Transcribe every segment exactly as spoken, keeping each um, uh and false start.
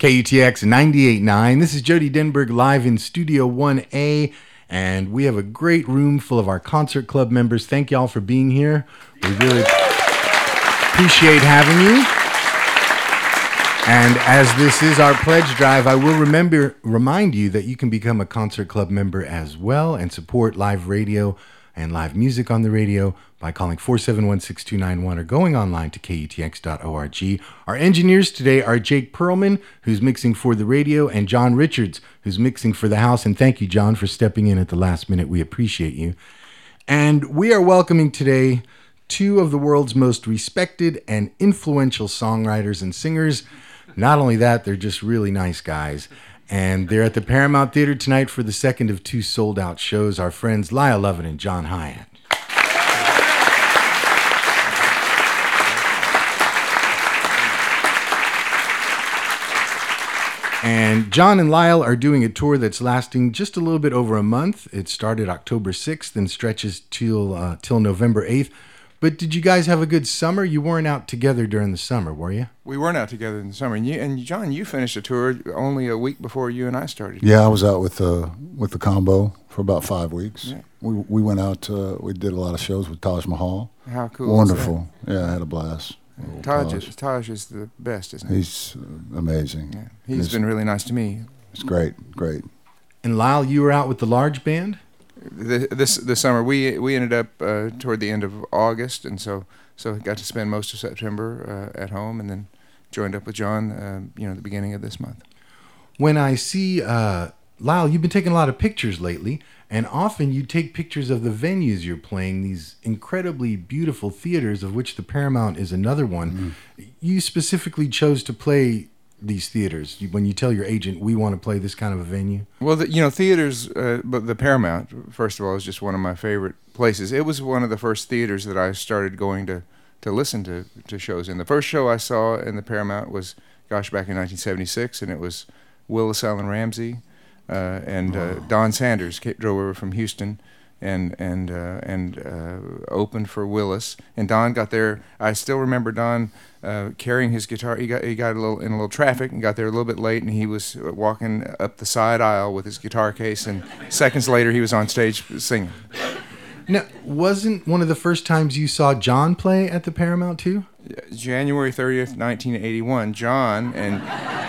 K U T X ninety-eight point nine. This is Jody Denberg live in Studio one A, and we have a great room full of our concert club members. Thank y'all for being here. We really appreciate having you. And as this is our pledge drive, I will remember remind you that you can become a concert club member as well and support live radio and live music on the radio by calling four seven one, six two nine one or going online to K U T X dot org. Our engineers today are Jake Perlman, who's mixing for the radio, and John Richards, who's mixing for the house. And thank you, John, for stepping in at the last minute. We appreciate you. And we are welcoming today two of the world's most respected and influential songwriters and singers. Not only that, they're just really nice guys. And they're at the Paramount Theater tonight for the second of two sold-out shows. Our friends Lyle Lovett and John Hiatt. And John and Lyle are doing a tour that's lasting just a little bit over a month. It started October sixth and stretches till uh, till November eighth. But did you guys have a good summer? You weren't out together during the summer, were you? We weren't out together in the summer. And, you, and John, you finished a tour only a week before you and I started. Yeah, I was out with uh, with the combo for about five weeks. Yeah. We we went out. Uh, we did a lot of shows with Taj Mahal. How cool! Wonderful. Yeah, I had a blast. Taj is, Taj is the best, isn't he? He's uh, amazing. Yeah. He's been really nice to me. It's great, great. And Lyle, you were out with the large band? The, this this summer, we we ended up uh, toward the end of August, and so so got to spend most of September uh, at home, and then joined up with John, uh, you know, the beginning of this month. When I see uh, Lyle, you've been taking a lot of pictures lately, and often you take pictures of the venues you're playing, these incredibly beautiful theaters, of which the Paramount is another one. Mm. You specifically chose to play these theaters when you tell your agent, we want to play this kind of a venue? Well, the, you know, theaters, uh, but the Paramount, first of all, is just one of my favorite places. It was one of the first theaters that I started going to, to listen to, to shows in. The first show I saw in the Paramount was, gosh, back in nineteen seventy-six, and it was Willis Allen Ramsey uh, and uh, Don Sanders came, drove over from Houston and and uh, and uh, opened for Willis. And Don got there. I still remember Don uh, carrying his guitar. He got he got a little in a little traffic and got there a little bit late. And he was walking up the side aisle with his guitar case. And seconds later, he was on stage singing. Now, wasn't one of the first times you saw John play at the Paramount too? January thirtieth, nineteen eighty-one. John and.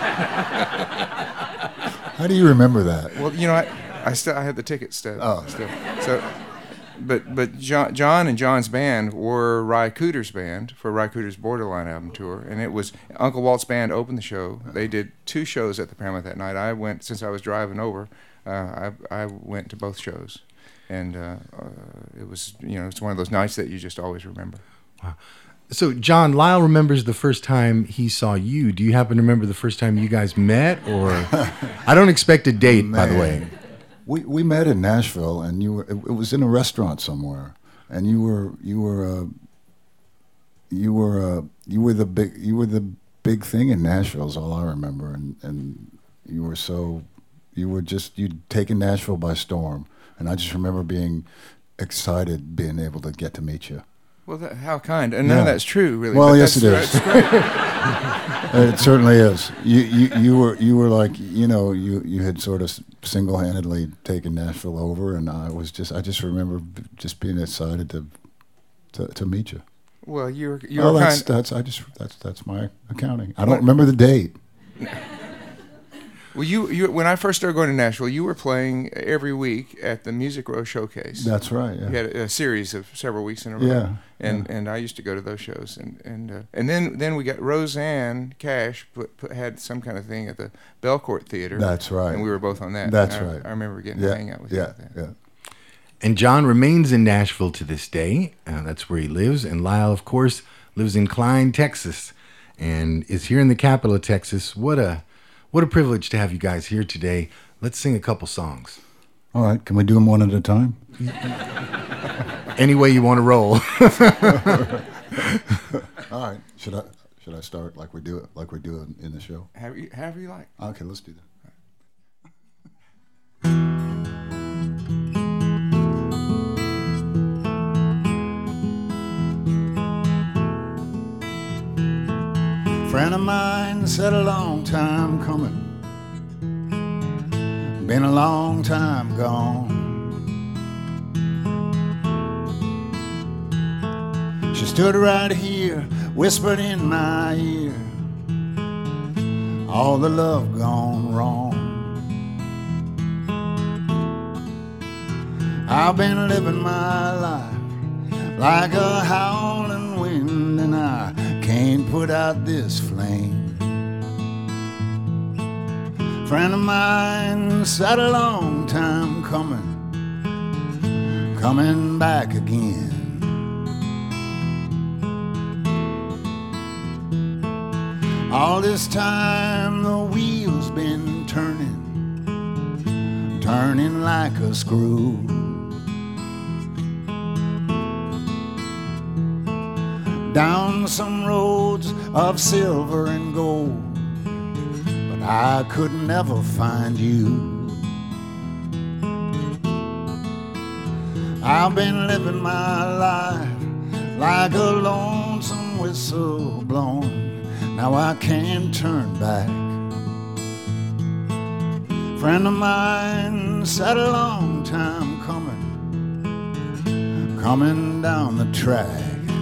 How do you remember that? Well, you know, I. I still I had the ticket stub. Oh. Still. So, but but John, John and John's band were Ry Cooder's band for Ry Cooder's Borderline album tour, and it was Uncle Walt's band opened the show. They did two shows at the Paramount that night. I went since I was driving over. Uh, I I went to both shows, and uh, uh, it was you know it's one of those nights that you just always remember. Wow. So, John, Lyle remembers the first time he saw you. Do you happen to remember the first time you guys met, or I don't expect a date, Man. by the way. We we met in Nashville, and you were. It, it was in a restaurant somewhere, and you were you were uh, you were uh, you were the big you were the big thing in Nashville. Is all I remember, and and you were so you were just you'd taken Nashville by storm, and I just remember being excited, being able to get to meet you. Well, that, how kind, and none Yeah. of that's true, really. Well, but yes, it that's, is. That's great. It certainly is. You, you you were you were like you know you, you had sort of single-handedly taken Nashville over, and I was just I just remember just being excited to to, to meet you. Well, you're you're Well, kind. that's that's I just that's that's my accounting. I don't remember the date. Well, you, you when I first started going to Nashville, you were playing every week at the Music Row Showcase. That's right. Yeah. You had a, a series of several weeks in a row. Yeah, And yeah. and I used to go to those shows, and and uh, and then then we got Roseanne Cash put, put had some kind of thing at the Belcourt Theater. That's right. And we were both on that. That's And I, right. I remember getting Yeah. to hang out with yeah. you at that. Yeah. And John remains in Nashville to this day. Uh, that's where he lives. And Lyle, of course, lives in Klein, Texas, and is here in the capital of Texas. What a what a privilege to have you guys here today. Let's sing a couple songs. All right. Can we do them one at a time? Any way you want to roll. All right. Should I should I start like we do it like we do it in the show? However you, however you like. Okay. Let's do that. Friend of mine said a long time coming, been a long time gone. She stood right here, whispered in my ear, all the love gone wrong. I've been living my life like a howling wind, and I can't put out this flame. Friend of mine said a long time coming, coming back again. All this time the wheel's been turning, turning like a screw. Down some roads of silver and gold, but I could never find you. I've been living my life like a lonesome whistle blowing. Now I can't turn back. Friend of mine said a long time coming, coming down the track.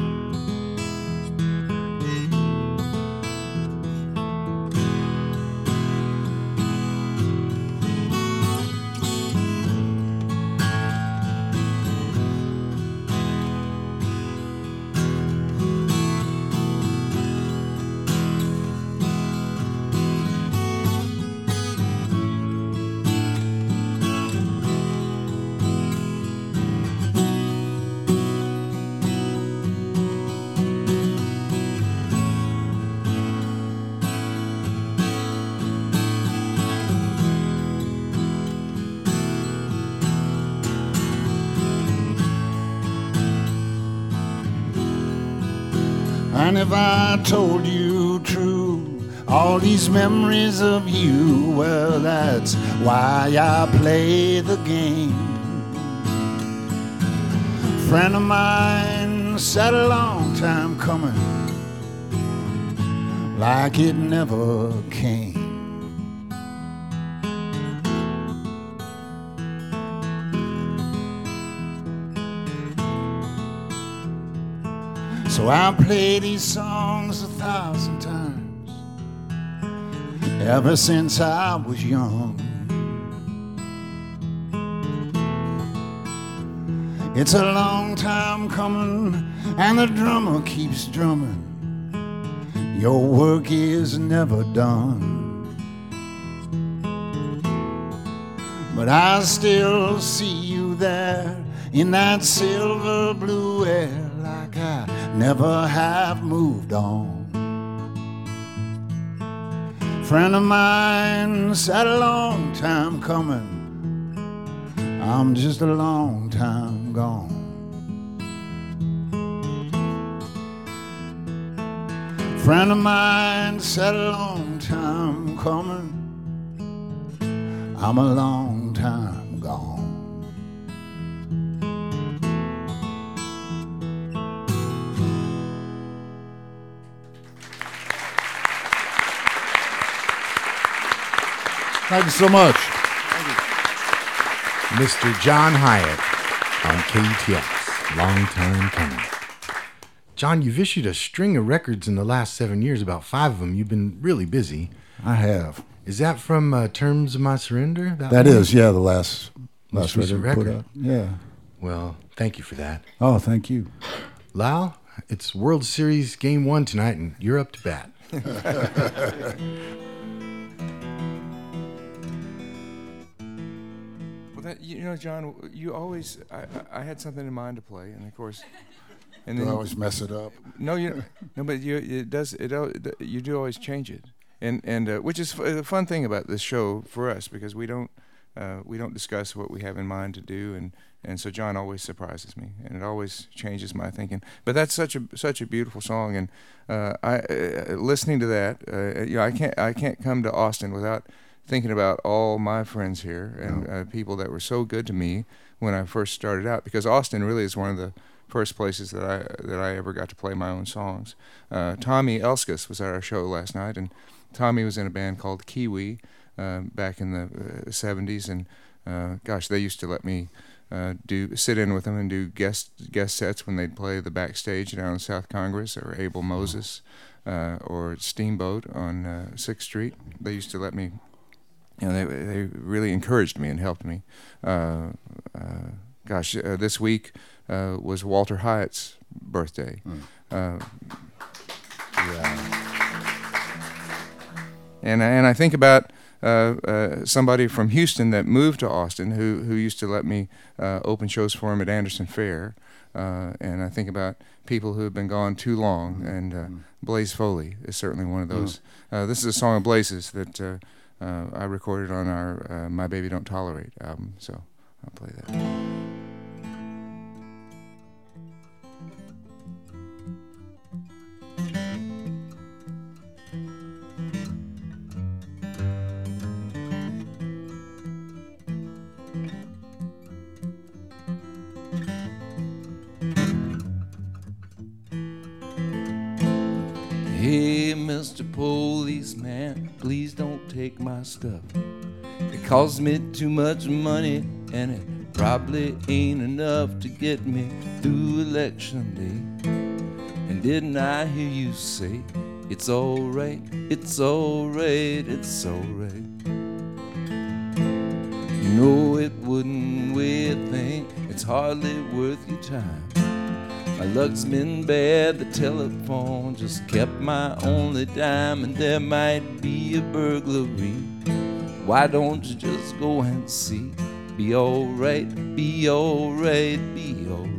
And if I told you true, all these memories of you, well, that's why I play the game. Friend of mine said a long time coming, like it never came. So I play these songs a thousand times, ever since I was young. It's a long time coming, and the drummer keeps drumming. Your work is never done, but I still see you there in that silver blue air, like I never have moved on. Friend of mine said a long time coming, I'm just a long time gone. Friend of mine said a long time coming, I'm a long time gone. Thank you so much. Mister John Hiatt on K E T X. Long time coming. John, you've issued a string of records in the last seven years, about five of them. You've been really busy. I have. Is that from uh, Terms of My Surrender? That, that is, yeah, the last, last record, record put out. Yeah. Well, thank you for that. Oh, thank you. Lyle, it's World Series Game One tonight, and you're up to bat. That, you know, John, you always, I, I had something in mind to play, and of course, and Do then I always mess it up? No, you, no, but you, it does, it, you do always change it, and and uh, which is f- the fun thing about this show for us, because we don't, uh, we don't discuss what we have in mind to do, and, and so John always surprises me, and it always changes my thinking. But that's such a such a beautiful song, and uh, I, uh, listening to that, uh, you know, I can't I can't come to Austin without thinking about all my friends here and uh, people that were so good to me when I first started out, because Austin really is one of the first places that I that I ever got to play my own songs. Uh, Tommy Elskus was at our show last night, and Tommy was in a band called Kiwi uh, back in the uh, seventies, and uh, gosh, they used to let me uh, do sit in with them and do guest guest sets when they'd play the backstage down in South Congress, or Abel Moses, uh, or Steamboat on uh, Sixth Street. They used to let me. You know, they they really encouraged me and helped me. Uh, uh, gosh, uh, this week uh, was Walter Hyatt's birthday. Mm. Uh, Yeah. And and I think about uh, uh, somebody from Houston that moved to Austin who who used to let me uh, open shows for him at Anderson Fair. Uh, and I think about people who have been gone too long, Mm-hmm. and uh, Blaze Foley is certainly one of those. Uh, this is a song of Blaze's that uh, uh, I recorded on our uh, My Baby Don't Tolerate album, so I'll play that. Hey, Mister Policeman, please don't take my stuff. It costs me too much money, and it probably ain't enough to get me through election day. And didn't I hear you say, it's alright, it's alright, it's alright? No, it wouldn't weigh a thing, it's hardly worth your time. My luck's been bad, the telephone just kept my only dime, and there might be a burglary. Why don't you just go and see? Be alright, be alright, be alright.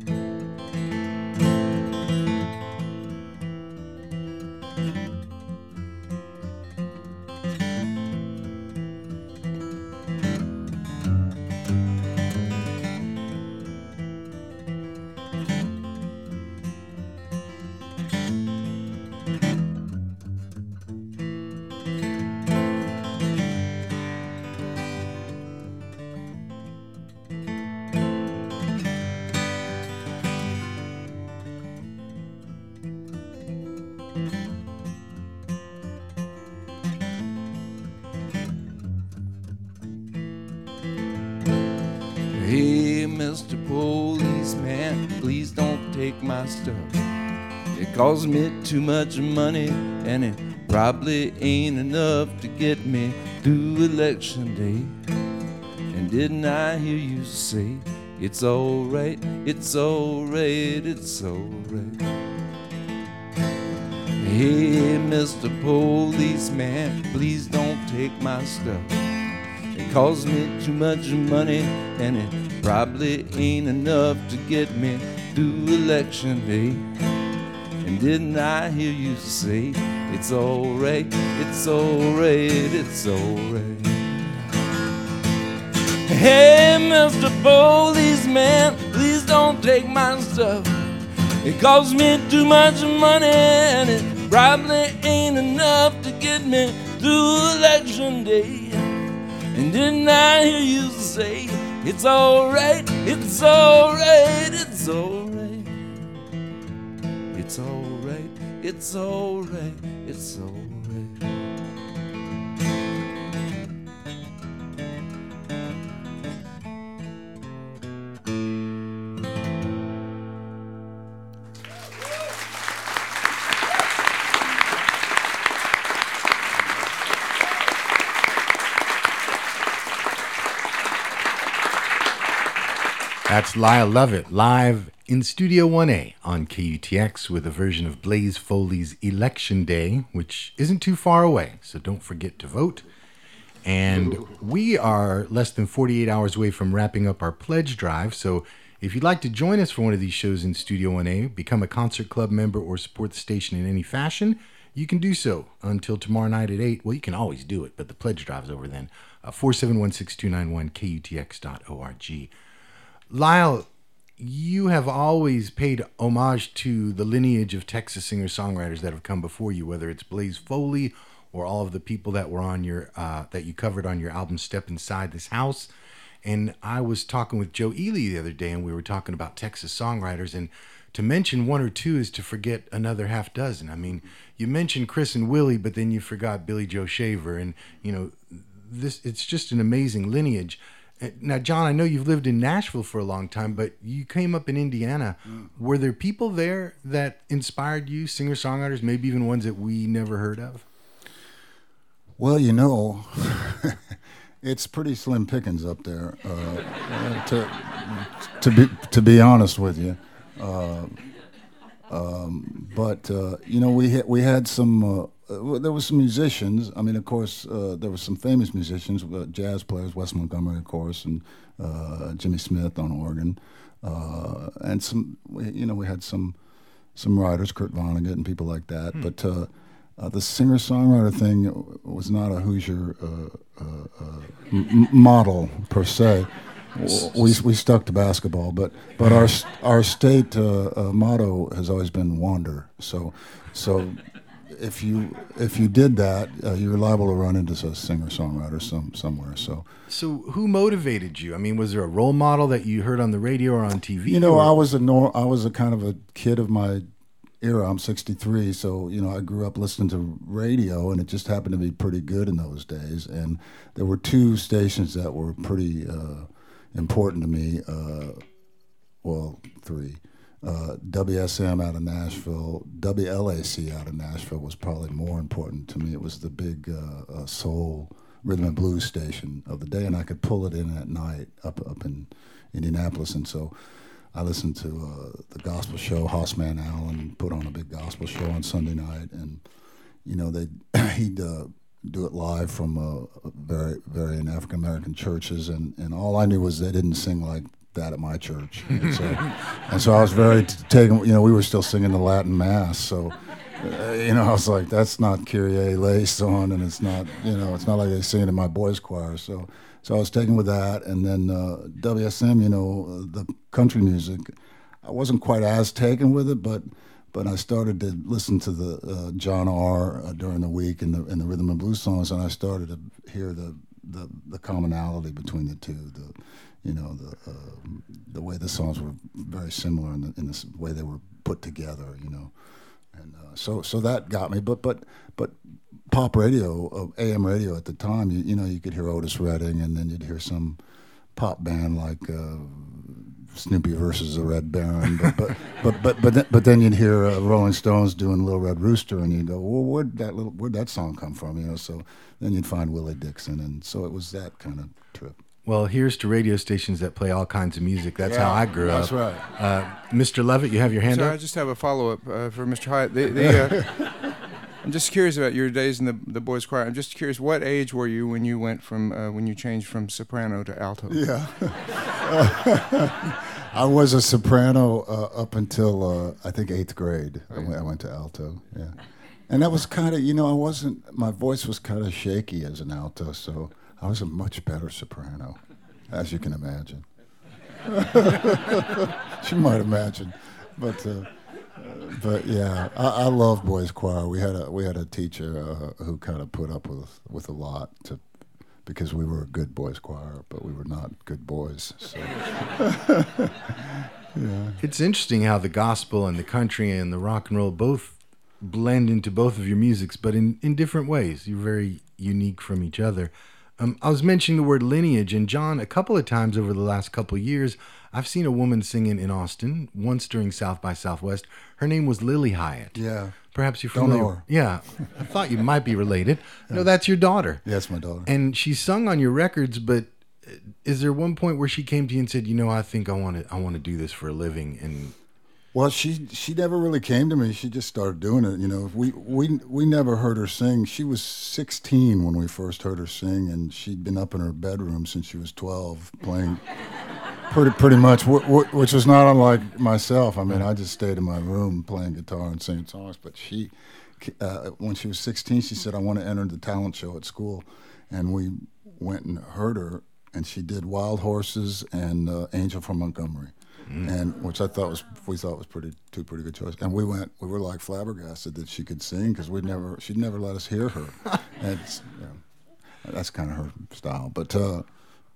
Hey, Mister Policeman, please don't take my stuff. It costs me too much money, and it probably ain't enough to get me through election day. And didn't I hear you say, it's alright, it's alright, it's alright? Hey, Mister Policeman, please don't take my stuff. It costs me too much money, and it probably ain't enough to get me through election day. And didn't I hear you say, it's alright, it's alright, it's alright? Hey, Mister Policeman, please don't take my stuff. It costs me too much money, and it probably ain't enough to get me through election day. And didn't I hear you say, it's alright, it's alright, it's alright? It's alright, it's alright, it's alright. That's Lyle Lovett live in Studio one A on K U T X with a version of Blaze Foley's Election Day, which isn't too far away, so don't forget to vote. And we are less than forty-eight hours away from wrapping up our pledge drive, so if you'd like to join us for one of these shows in Studio one A, become a Concert Club member, or support the station in any fashion, you can do so until tomorrow night at eight. Well, you can always do it, but the pledge drive's over then. Uh, four seven one, six two nine one, K U T X dot org. Lyle, you have always paid homage to the lineage of Texas singer-songwriters that have come before you, whether it's Blaze Foley or all of the people that were on your uh, that you covered on your album Step Inside This House. And I was talking with Joe Ely the other day, and we were talking about Texas songwriters, and to mention one or two is to forget another half dozen. I mean, you mentioned Chris and Willie, but then you forgot Billy Joe Shaver, and you know, this it's just an amazing lineage. Now, John, I know you've lived in Nashville for a long time, but you came up in Indiana. Mm. Were there people there that inspired you, singer-songwriters, maybe even ones that we never heard of? Well, you know, it's pretty slim pickings up there. Uh, to to be to be honest with you. Uh, um, but uh, you know, we had, we had some. Uh, uh, there were some musicians. I mean, of course, uh, there were some famous musicians, uh, jazz players, Wes Montgomery, of course, and uh, Jimmy Smith on organ, uh, and some. You know, we had some some writers, Kurt Vonnegut and people like that. Hmm. But uh, uh, the singer-songwriter thing was not a Hoosier uh, uh, uh, m- model per se. We we stuck to basketball, but but our our state uh, uh, motto has always been wander. So so if you if you did that, uh, you're liable to run into a singer songwriter some somewhere. So so who motivated you? I mean, was there a role model that you heard on the radio or on T V? You know, or? I was a nor- I was a kind of a kid of my era. I'm sixty-three, so you know I grew up listening to radio, and it just happened to be pretty good in those days. And there were two stations that were pretty. Uh, important to me, uh, well, three. Uh, W S M out of Nashville, W L A C out of Nashville was probably more important to me. It was the big uh, uh, soul rhythm and blues station of the day, and I could pull it in at night up up in Indianapolis. And so I listened to uh, the gospel show. Hossman Allen put on a big gospel show on Sunday night, and you know they he'd. Uh, do it live from uh, very, very in African American churches, and, and all I knew was they didn't sing like that at my church, and so, and so I was very t- taken. You know, we were still singing the Latin Mass, so uh, you know I was like, that's not Kyrie eleison, and it's not, you know, it's not like they sing it in my boys' choir. So, so I was taken with that, and then uh, W S M, you know, the country music, I wasn't quite as taken with it, but. But I started to listen to the uh, John R. Uh, during the week and the and the rhythm and blues songs, and I started to hear the, the, the commonality between the two. The, you know, the uh, the way the songs were very similar in the in the way they were put together. You know, and uh, so so that got me. But but but pop radio, uh, A M radio at the time, you you know, you could hear Otis Redding, and then you'd hear some pop band like. Uh, Snoopy versus the Red Baron, but but but but but, then, but then you'd hear uh, Rolling Stones doing Little Red Rooster, and you'd go, well, where'd that little where'd that song come from? You know, so then you'd find Willie Dixon, and so it was that kind of trip. Well, here's to radio stations that play all kinds of music. That's yeah, how I grew that's up. That's right. Uh, Mister Levitt, you have your hand so up? I just have a follow-up uh, for Mister Hyatt. The, the, uh, I'm just curious about your days in the the boys' choir. I'm just curious, what age were you when you went from uh, when you changed from soprano to alto? Yeah. I was a soprano uh, up until uh, I think eighth grade. I went, I went to alto. Yeah, and that was kind of, you know, I wasn't. My voice was kind of shaky as an alto, so I was a much better soprano, as you can imagine. You might imagine, but uh, but yeah, I, I love boys' choir. We had a we had a teacher uh, who kind of put up with with a lot to. Because we were a good boys' choir, but we were not good boys. So. Yeah. It's interesting how the gospel and the country and the rock and roll both blend into both of your musics, but in, in different ways. You're very unique from each other. Um, I was mentioning the word lineage, and John, a couple of times over the last couple of years, I've seen a woman singing in Austin, once during South by Southwest. Her name was Lily Hyatt. Yeah. Perhaps you're Don't familiar. know her. Yeah. I thought you might be related. Yeah. No, that's your daughter. Yeah, that's my daughter. And she sung on your records, but is there one point where she came to you and said, you know, I think I want to I want to do this for a living? And Well, she she never really came to me. She just started doing it. You know, we we we never heard her sing. She was sixteen when we first heard her sing, and she'd been up in her bedroom since she was twelve, playing pretty pretty much, w- w- which was not unlike myself. I mean, I just stayed in my room playing guitar and singing songs. But she, uh, when she was sixteen, she said, "I want to enter the talent show at school," and we went and heard her, and she did Wild Horses and uh, Angel from Montgomery. Mm. And which I thought was we thought was pretty two pretty good choices, and we went we were like flabbergasted that she could sing because we'd never she'd never let us hear her, and it's, you know, that's kind of her style. But uh,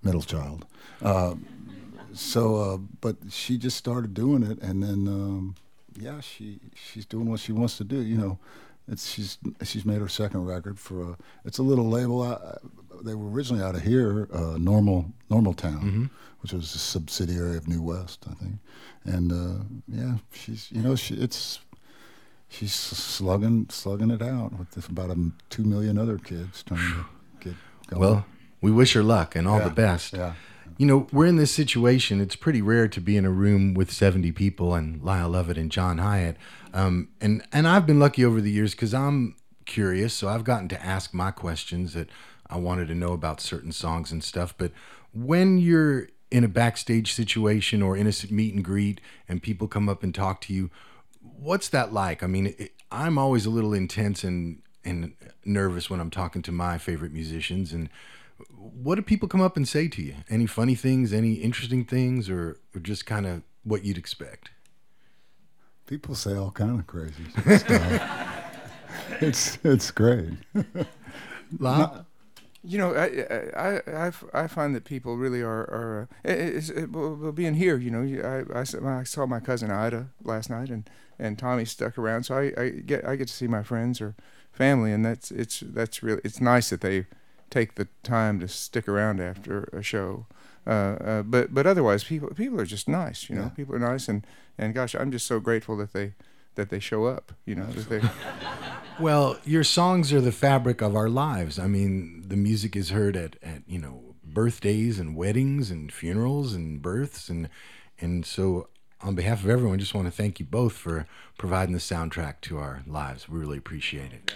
middle child. Uh, so, uh, but she just started doing it, and then um, yeah, she she's doing what she wants to do. You know, it's she's she's made her second record for a. It's a little label. I, they were originally out of here, uh, Normal Normal Town, mm-hmm. which was a subsidiary of New West, I think. And uh, yeah, she's you know she it's she's slugging slugging it out with about a, two million other kids trying to get going. Well, we wish her luck and all yeah, the best. Yeah. You know, we're in this situation. It's pretty rare to be in a room with seventy people and Lyle Lovett and John Hiatt. Um, and, and I've been lucky over the years because I'm curious, so I've gotten to ask my questions that I wanted to know about certain songs and stuff. But when you're in a backstage situation or in a meet and greet and people come up and talk to you, what's that like? I mean, it, I'm always a little intense and, and nervous when I'm talking to my favorite musicians. And what do people come up and say to you? Any funny things, any interesting things, or, or just kind of what you'd expect? People say all kind of crazy stuff. It's it's great. Lyle? You know, I, I, I, I find that people really are, are uh, it's, it, well, being here, you know, I, I, I saw my cousin Ida last night, and, and Tommy stuck around, so I, I get I get to see my friends or family, and that's it's that's really it's nice that they take the time to stick around after a show. Uh, uh, but but otherwise, people people are just nice, you know. Yeah. People are nice, and, and gosh, I'm just so grateful that they that they show up, you know. That they Well, your songs are the fabric of our lives. I mean, the music is heard at, at you know, birthdays and weddings and funerals and births. And and so on behalf of everyone, I just want to thank you both for providing the soundtrack to our lives. We really appreciate it.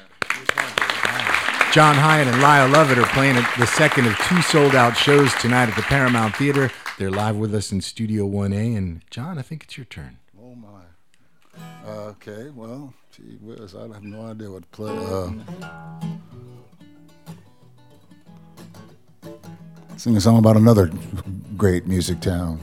Yeah. John Hiatt and Lyle Lovett are playing at the second of two sold-out shows tonight at the Paramount Theater. They're live with us in Studio one A. And, John, I think it's your turn. Oh, my. Uh, okay, well... Gee whiz, I have no idea what to play. Uh, sing a song about another great music town.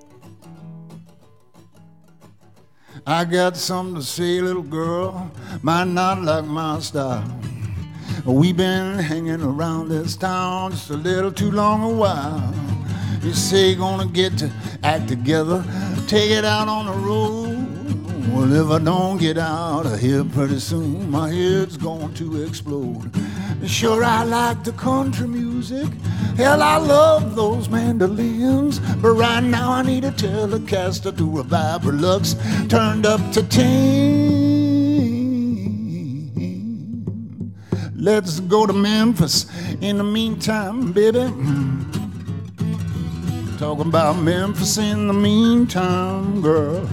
I got something to say, little girl, might not like my style. We've been hanging around this town just a little too long a while. You say you're gonna get to act together, take it out on the road. Well, if I don't get out of here pretty soon, my head's going to explode. Sure, I like the country music. Hell, I love those mandolins. But right now I need a Telecaster to revive her looks turned up to ten. Let's go to Memphis in the meantime, baby. Talking about Memphis in the meantime, girl.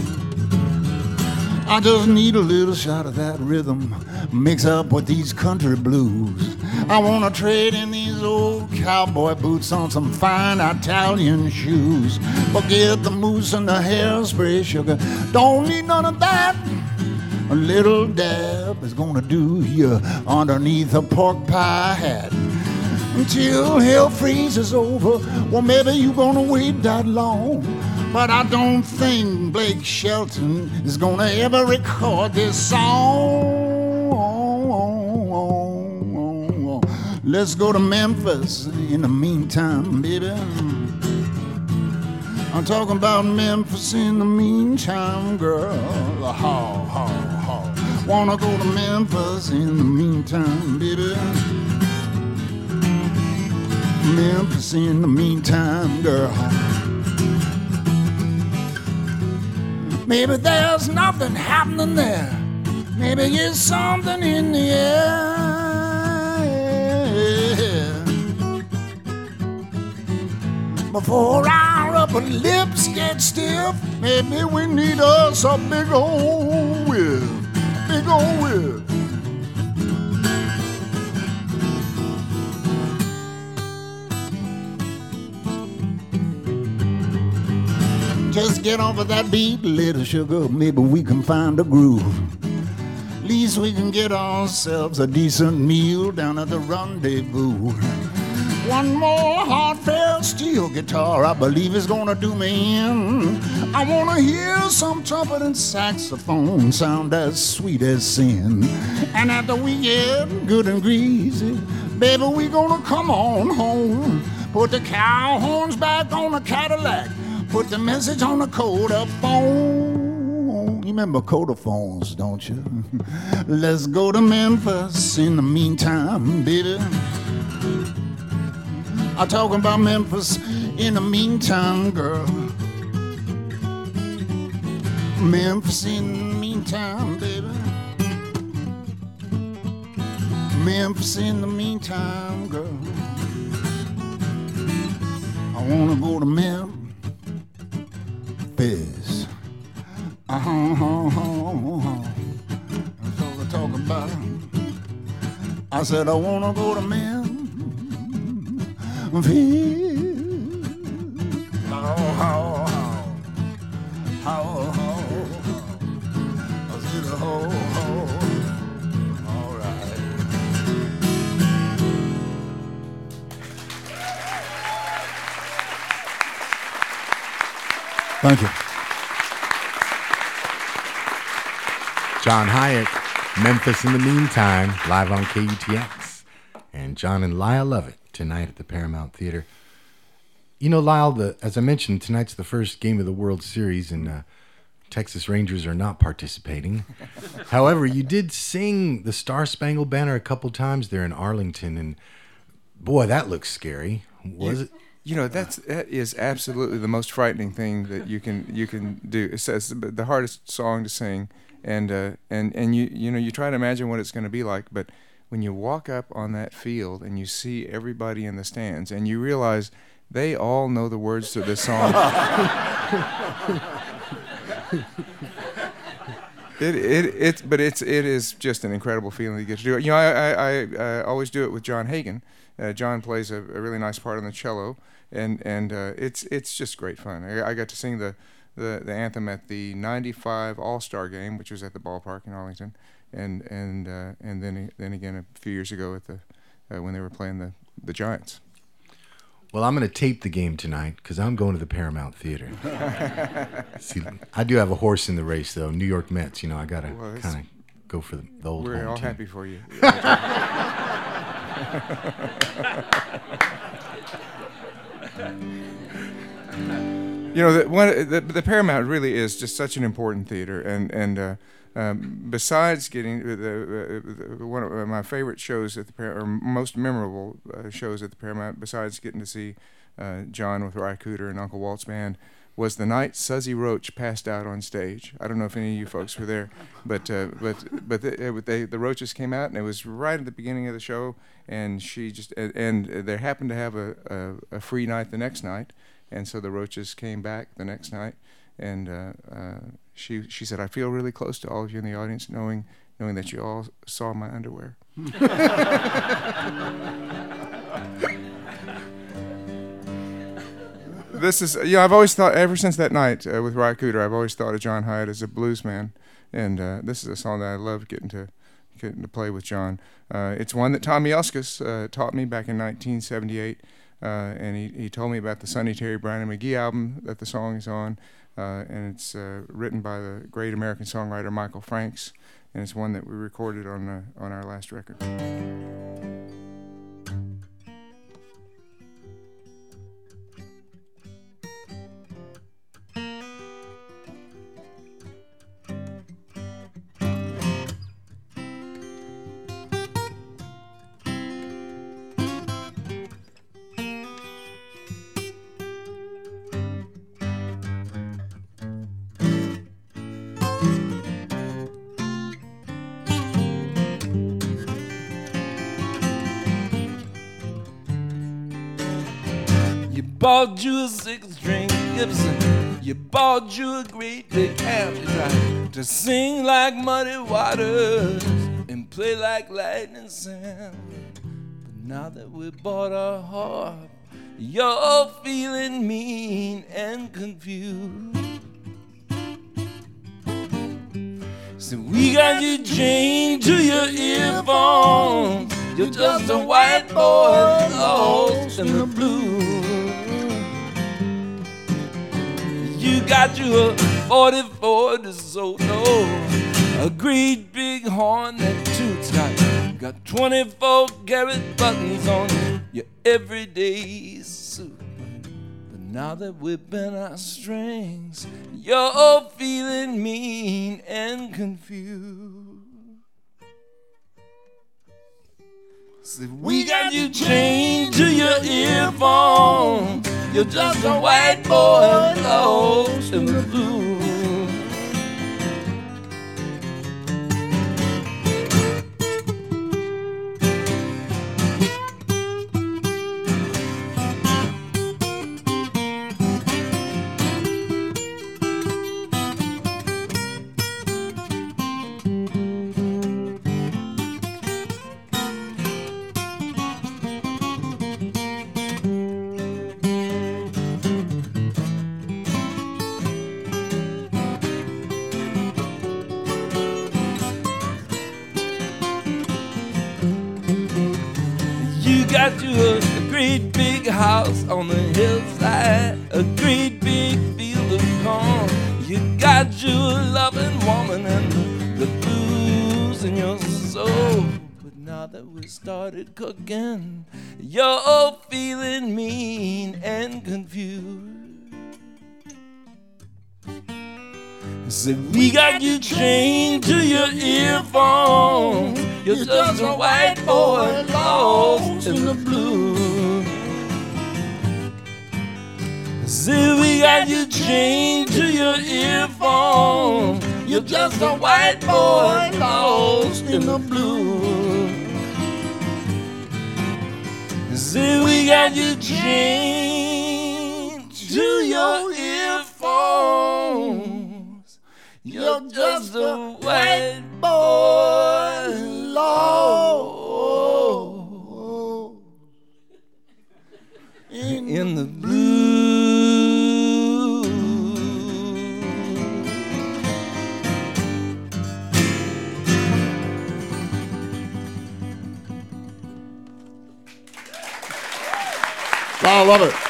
I just need a little shot of that rhythm, mix up with these country blues. I wanna trade in these old cowboy boots on some fine Italian shoes. Forget the mousse and the hairspray, sugar, don't need none of that. A little dab is gonna do you underneath a pork pie hat. Until hell freezes over, well maybe you gonna wait that long. But I don't think Blake Shelton is gonna ever record this song. Let's go to Memphis in the meantime, baby. I'm talking about Memphis in the meantime, girl. Ha, ha, ha. Wanna go to Memphis in the meantime, baby. Memphis in the meantime, girl. Maybe there's nothing happening there. Maybe it's something in the air. Before our upper lips get stiff, maybe we need us a big old whiff, big old whiff. Just get off of that beat, little sugar, maybe we can find a groove. Least we can get ourselves a decent meal down at the rendezvous. One more heartfelt steel guitar, I believe is gonna do me in. I wanna hear some trumpet and saxophone sound as sweet as sin. And after we get good and greasy, baby, we gonna come on home. Put the cow horns back on the Cadillac. Put the message on the Codaphone. You remember Codaphones, don't you? Let's go to Memphis in the meantime, baby. I'm talking about Memphis in the meantime, girl. Memphis in the meantime, baby. Memphis in the meantime, girl. I wanna go to Memphis. Uh-huh, uh-huh, uh-huh. That's all I talk about. I said I wanna go to Memphis. How, how, how, how, how. I said, oh, oh. All right. Thank you. John Hiatt, Memphis in the Meantime, live on K U T X. And John and Lyle Lovett tonight at the Paramount Theater. You know, Lyle, the, as I mentioned, tonight's the first game of the World Series, and uh, Texas Rangers are not participating. However, you did sing the Star Spangled Banner a couple times there in Arlington, and boy, that looks scary. Was you, it? You know, that's that is absolutely the most frightening thing that you can you can do. It's, it's the hardest song to sing, and uh, and and you you know you try to imagine what it's going to be like, but when you walk up on that field and you see everybody in the stands and you realize they all know the words to this song. It it it's but it's it is just an incredible feeling to get to do it. You know, I I, I, I always do it with John Hagen. Uh, John plays a, a really nice part on the cello, and and uh, it's it's just great fun. I, I got to sing the, the, the anthem at the ninety-five All-Star game, which was at the ballpark in Arlington, and and uh, and then then again a few years ago at the uh, when they were playing the, the Giants. Well, I'm going to tape the game tonight because I'm going to the Paramount Theater. See, I do have a horse in the race, though. New York Mets. You know, I got to Well, kind of go for the, the old We're home all team. happy for you. You know, the, one, the, the Paramount really is just such an important theater, and and uh, um, besides getting the, the, the, one of my favorite shows at the Par- or most memorable uh, shows at the Paramount, besides getting to see uh, John with Ry Cooder and Uncle Walt's band, was the night Suzy Roach passed out on stage. I don't know if any of you folks were there, but uh, but but the, they, the Roaches came out, and it was right at the beginning of the show, and she just and, and they happened to have a, a, a free night the next night, and so the Roaches came back the next night, and uh, uh, she she said, "I feel really close to all of you in the audience, knowing knowing that you all saw my underwear." This is, you know, I've always thought, ever since that night uh, with Ry Cooder, I've always thought of John Hiatt as a blues man, and uh, this is a song that I love getting to getting to play with John. Uh, it's one that Tommy Elskus uh, taught me back in nineteen seventy-eight, uh, and he, he told me about the Sonny Terry Brown and McGee album that the song is on, uh, and it's uh, written by the great American songwriter Michael Franks, and it's one that we recorded on uh, on our last record. Bought you a six-string Gibson. You bought you a great big amp. You tried to sing like muddy waters and play like lightning sound. But now that we bought our harp, you're feeling mean and confused. So we got you chained to your earphones. You're just a white boy lost in the blues. You got you a forty-four DeSoto, a great big horn that toots. Got, got twenty-four karat buttons on your everyday now that we've bent our strings, you're feeling mean and confused. So we got you chained to your earphone. You're just a white boy lost in the blue. Got you a, a great big house on the hillside, a great big field of corn. You got you a loving woman and the, the blues in your soul. But now that we started cooking, you're feeling mean and confused. So we got you chained to your earphone. You're just a white boy lost in the blue. So we got you chained to your earphone. You're just a white boy lost in the blue. So we got you chained to your earphone. You're just a white boy lost in, in the blue. Wow, I love it.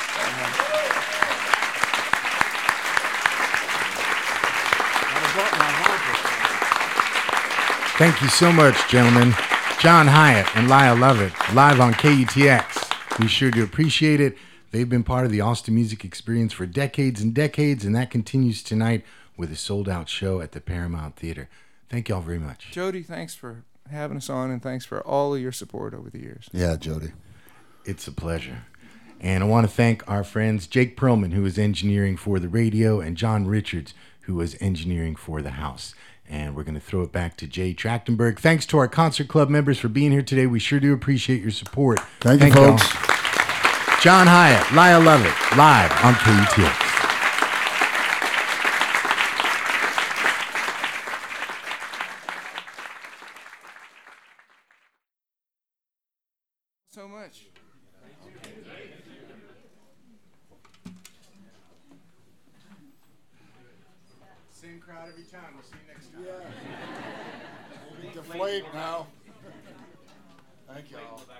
Thank you so much, gentlemen. John Hiatt and Lyle Lovett, live on K U T X. We sure do appreciate it. They've been part of the Austin music experience for decades and decades, and that continues tonight with a sold-out show at the Paramount Theater. Thank y'all very much. Jody, thanks for having us on, and thanks for all of your support over the years. Yeah, Jody. It's a pleasure. And I want to thank our friends Jake Perlman, who was engineering for the radio, and John Richards, who was engineering for the house. And we're going to throw it back to Jay Trachtenberg. Thanks to our Concert Club members for being here today. We sure do appreciate your support. Thank, Thank you, folks. Y'all. John Hiatt, Lyle Lovett, live on K U T X. So much. Same crowd every time. We'll see you next time. Yeah. We'll be deflate now. Thank y'all.